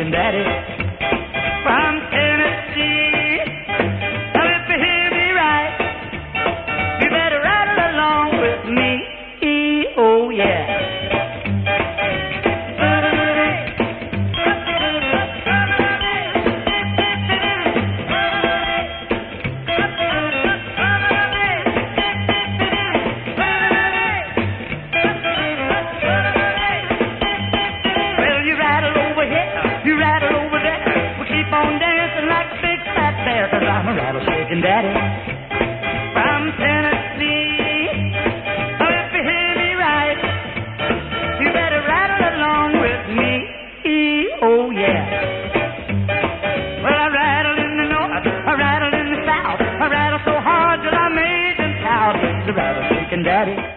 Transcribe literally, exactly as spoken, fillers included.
rattlesnake daddy from Tennessee. Now if you hear me right, you better rattle along with me. Oh yeah. I'm a rattlesnake daddy from Tennessee. Oh, if you hear me right, you better rattle along with me. Oh, yeah. Well, I rattle in the north, I rattle in the south, I rattle so hard till I made them shout. The rattlesnake daddy